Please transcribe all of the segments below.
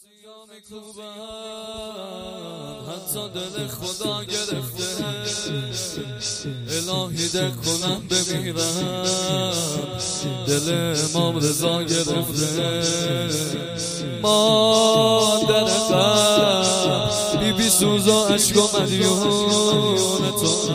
حتی دل خدا گرفته، الهی دل کنم بمیرم، دل امام رضا گرفته. مادر قلب بی بی سوز و عشق و مدیون تو،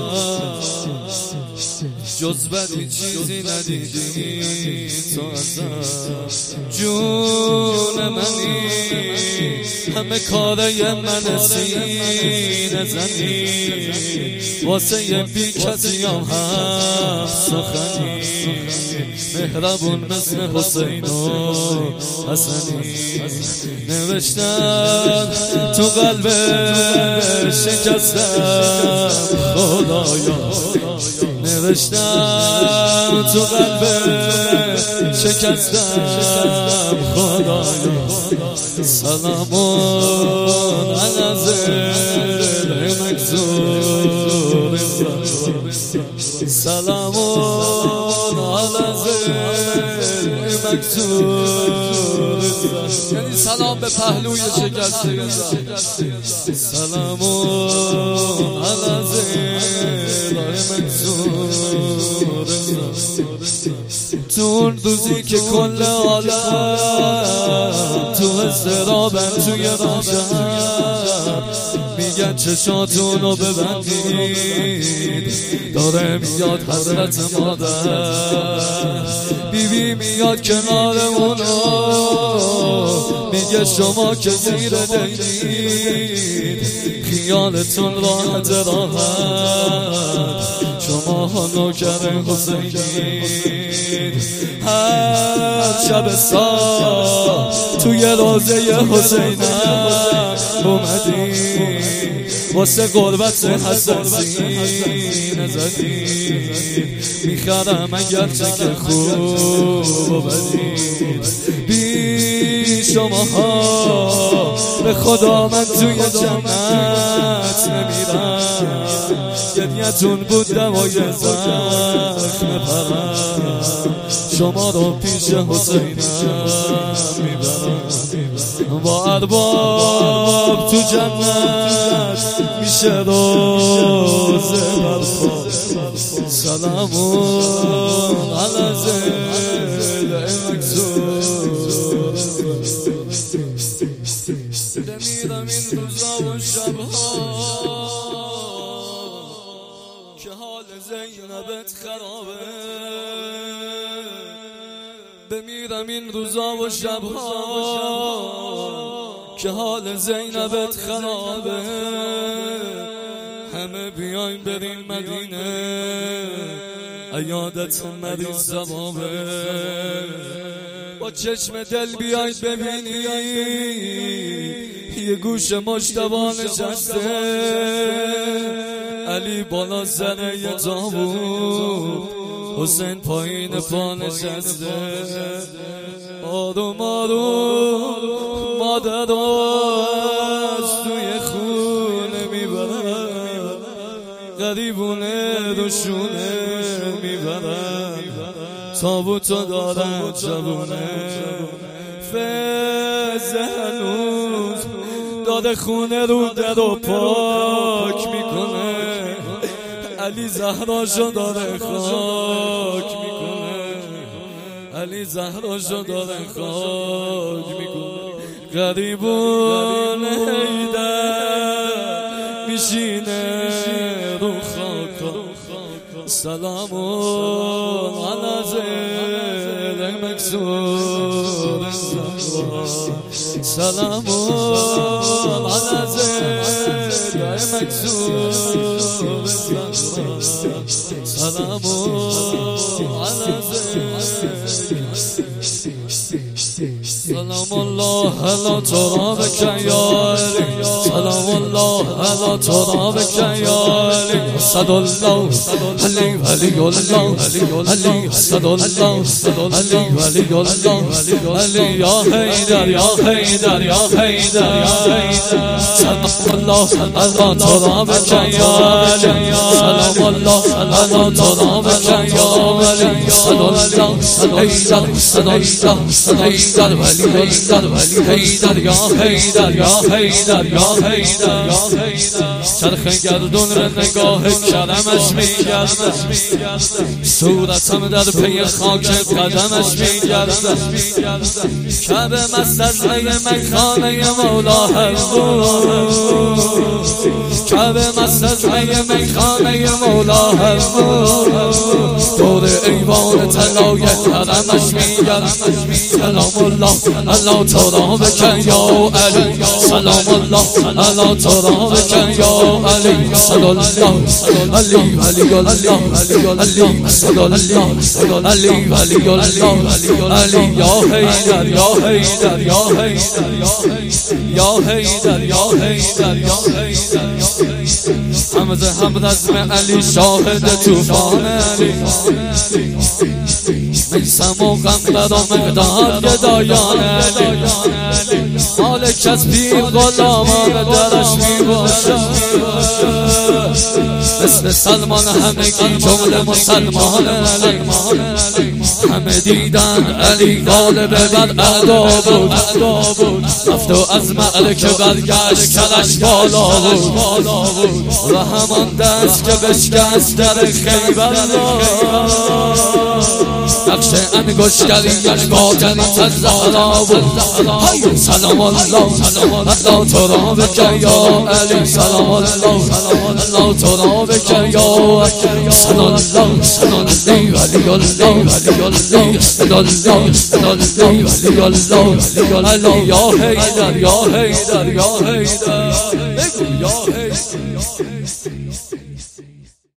جز بدی چیزی ندیدی تو ازم. جون منی همه کاره من سینه زنی، واسه یه بی کسی هم سخنی، مهربون مثل حسین و حسنی. نوشتم تو قلب شکستم خدایا، نوشتم تو قلب شکستم خدایا. سلامون علی زل مکسور، سلامون علی زل مکسور، یعنی سلام به پهلوی شکسته. سلامون علی زل مکسور، تو اون روزی که کل عالم تو اضطرابن توی راهشن، میگن چشاتونو ببندید، داره میاد حضرت مادر. بیبی میاد کنارمونو میگه شما که زیر دلید، خیالتون راحت راحت، شما ها نوکر حسینید. هر شب سا توی روزه حسینم اومدی، واسه قربت حسن سینه زدی، میخرم اگرچه که خوب و بدید. بی شما ها به خدا من توی جنت نمیرم، گریتون بود دوای زخم پرم، شما رو پیش حسینم میبرم. با ارباب تو جنت میشه روزه برخواب. سلامون علی زل مکسور، بمیرم این روزا و شبها که حال زینبت خرابه، بمیرم این روزا و شبها که حال زینبت خرابه. همه بیاین بریم مدینه، عیادت مریض زبابه، با چشم دل بیاین ببینی یه گوش مجتبی نشسته، علی بالا زره یه تابوت، حسین پایین پا نشسته. آروم آروم مادر از توی خونه میبرن، غریبونه روشونه میبرن، تابوتو دارن جوونه. فز هنوز داده خونه رو در و پاک میکنه، علی زهراشو داره خاک میکنه، علی زهراشو داره خاک میکنه. غریبون حیدر میشینه رو خاک. سلامون علی زل مکسور، سلامون علی زل مکسور، سلامون علی زل. سلام الله علی ترابک یا علی، سلام الله علی تو بکن یا علی اسد الله علی ولی الله علی اسد الله علی ولی الله علی یا حیدر یا حیدر یا حیدر یا حیدر سلام الله علی تو بکن یا علی سلام الله علی تو بکن یا علی اسد الله حیدر اسد الله حیدر ولی الله حیدر یا حیدر یا حیدر یا حیدر یا حیدر چرخ گردون را نگاه کرمش میگردم صورتم در پی خاک قدمش میگردم کعبه مستزه میخانه مولا بود کعبه مستزه میخانه مولا بود دور ایوان طلای حرمش میگردم سلام الله علی تو بکن یا علی سلام الله علی تو بکن یا علی اسد الله علی ولی الله علی اسد الله علی ولی الله علی یا حیدر یا حیدر یا حیدر یا حیدر یا حیدر یا حیدر حمزه همرزم علی شاهد طوفان علی میسم و غمبر و مقدار گدایان علی مالک از پیر غلامان درش می باشد مثل سلمان همگی جمله مسلمان علی همه دیدن علی غالب بر اعدا بود رفت و از معرکه برگشت کلش بالا بود و همان دست که بشکست در خیبر نقش انگشتریش باطن زهرا بود سلام الله علی تو بکن یا علی سلام الله علی تو بکن یا علی سلام الله علی ولی الله علی اسد الله علی الله علی یا حیدر یا حیدر یا حیدر